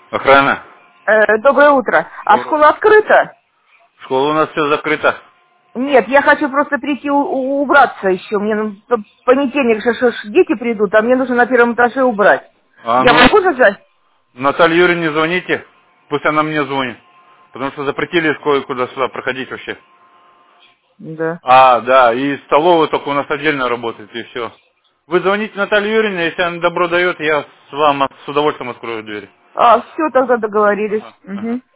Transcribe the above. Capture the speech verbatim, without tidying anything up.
Охрана. Э, доброе утро. А Доброе. школа открыта? Школа у нас все закрыта. Нет, я хочу просто прийти у- у- убраться еще. Мне ну, п- понедельник же ж- ж дети придут, а мне нужно на первом этаже убрать. А Я ну, могу зажать? Наталье Юрьевне звоните. Пусть она мне звонит. Потому что запретили кое-куда сюда проходить вообще. Да. А, да, и столовая только у нас отдельно работает, и все. Вы звоните Наталье Юрьевне, если она добро дает, я с вам с удовольствием открою дверь. А, все, тогда договорились. Ага, ага. Мгм.